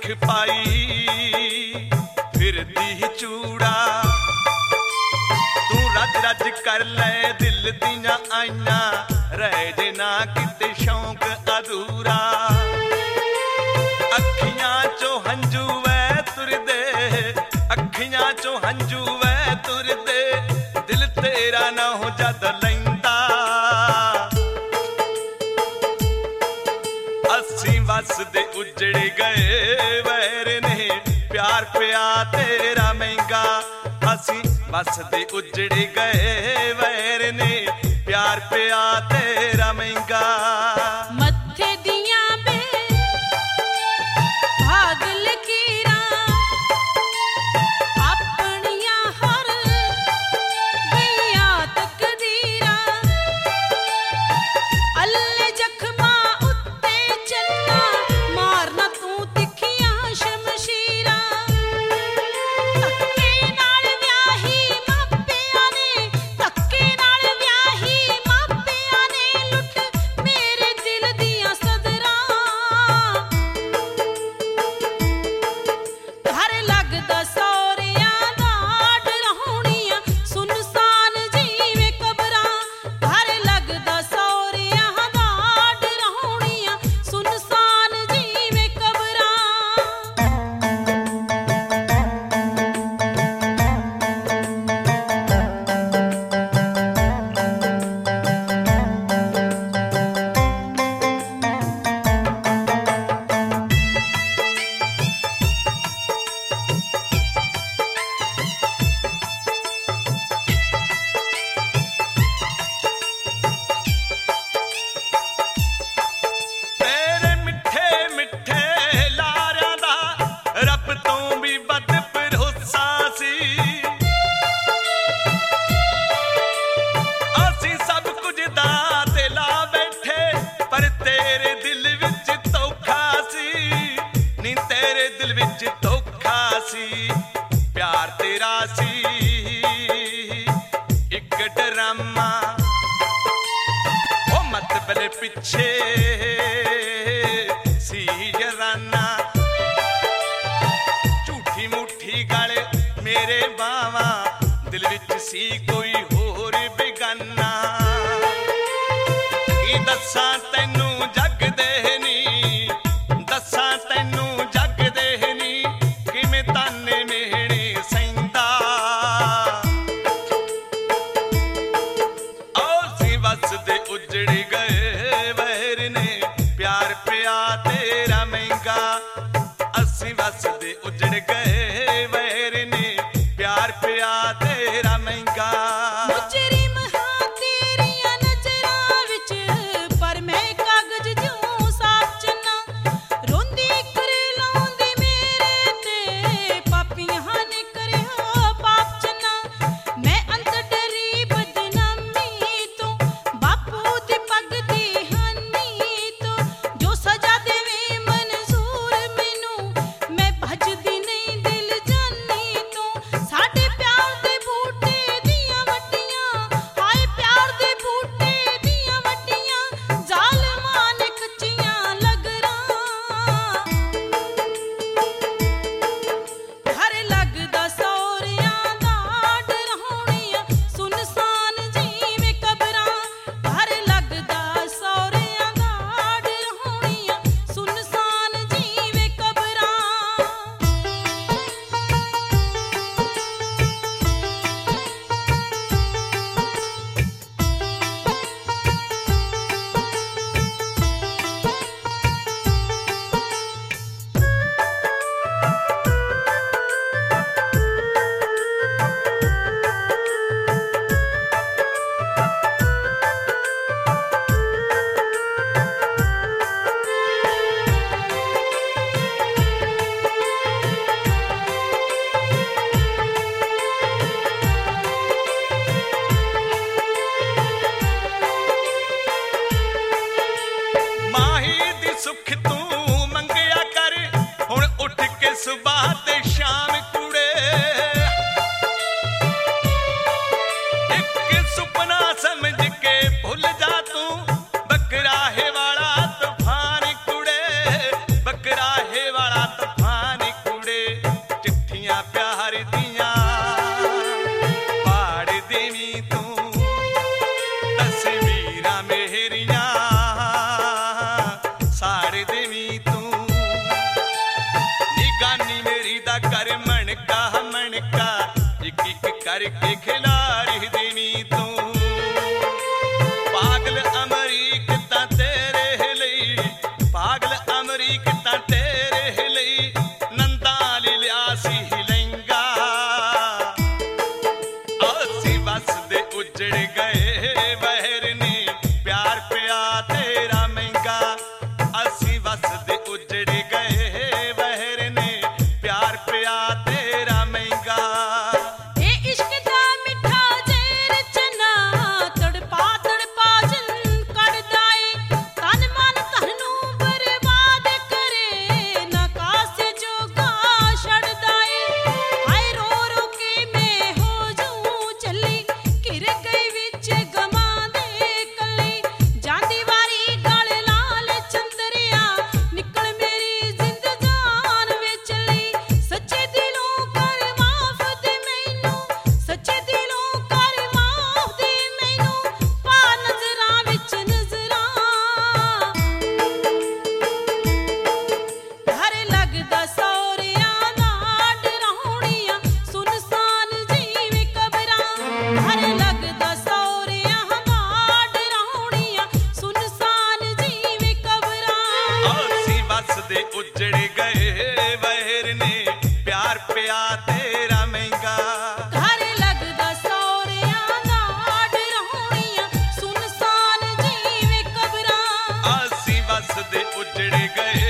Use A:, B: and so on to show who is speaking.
A: पाई फिरदी चूड़ा तू रज रज कर ले दिल दियां आईयां रह जे ना किते शौक अधूरा अखियां चो हंजू वै तुरदे अखियां चो हंजू वै तुरदे दिल तेरा ना हो जद लैंदा अस्सी वस दे उजड़ गए वैर ने प्यार पिया तेरा महंगा अस्सी वस दे उजड़ गए वैर ने प्यार पिया तेरा महंगा
B: मत्थे दियां बे भाग लकीरा अपनियां हर गईया तकदीरा अल्ले जख्मा उत्ते चन्ना मारना तू तिखियां शमशीरा धक्के नाल व्याही मापिया ने धक्के नाल व्याही मापिया ने लुट मेरे दिल दियां सदरां घर लगदा सौरियां दा डराउणियां सुनसान जीवे कबरां घर लगदा सौरियां दा डराउणियां सुनसान जीवे कबरां
A: तेरे मिठे मिठे लारियां दा रब तो भी बद भरोसा सी असी सब कुछ दा ते ला बैठे पर तेरे दिल विच धोखा सी नी तेरे दिल विच धोखा सी प्यार तेरा सी एक ड्रामा ओ मत बले पिछे सी जराना झूठी मूठी गल मेरे बावा दिल विच सी कोई होर बेगाना की दस्सां तैनू जग दे नी दस्सां तैनू जग दे नी किवें ताने मेहणे सैंदा सी वस दे उजड़ गए वैर ने प्यार पिया तेरा महंगा अस्सी वस दे उजड़ गए वैर ने प्यार पिया तेरा महंगा
B: मुजरिम हां तेरियां नजरां विच पर मैं कागज जूं साफ चन्ना रोंदी कर लाउंदी मेरे ते पापियां ने करया पाप चन्ना मैं अंत डरी बदनामी तो बापू दी पग दी हानी तो जो सजा देवे मंजूर मैनू मैं भजदी नहीं दिल जानी तो साडे प्यार दे बूटे दियां वड्डियां हाय प्यार दे बूटे दियां वड्डियां जालमां ने कच्चियां लगरां घर लगदा सौरियां दा डराउणियां सुनसान जीवे कबरां घर लगदा सौरियां दा डराउणियां सुनसान जीवे कबरां
A: माही दी सुख तू मंगया कर हुण उठ के सुबह ते शाम कुड़े एक सुपना समझ के भुल जा तू बकराहे वाला तूफान कुड़े बकराहे वाला तूफान करके खिलाड़ी देनी तू पागल अमरीक ता तेरे लई पागल अमरीक ता तेरे लई नंदा लिया सी लहंगा असी बस दे उजड़ गए वहर ने प्यार पिया तेरा महंगा असी बस दे उजड़ गए वहर ने प्यार पिया तेरा महंगा
B: ए इश्क दा मिठा जेर चना तड़पा तड़पा जिन कड़दा ए तन मन तन्नू बर्बाद करे ना कासे जोगा छड़दा ए हाय रो रो के मैं हो जाऊं चली घिर गई विच गमा दे कली जांदी वारी गल लाल चंदरिया निकल मेरी जिंदगान विच ली सच्चे दिलों कर माफ दे मैनू सच्चे दिलों कर माफ दे मैनू पा नजरां विच नजरां घर लगदा सौरियां दा डराउणियां सुनसान जीवे कबरां घर लगदा सौरियां दा डराउणियां सुनसान जीवे कबरां
A: असी बस दे उजड़ गए वहर ने प्यार पिया तेरा महंगा
B: घर लगदा सौरियां दा डराउणियां सुनसान जीवे कबरां
A: असी बस दे उजड़ गए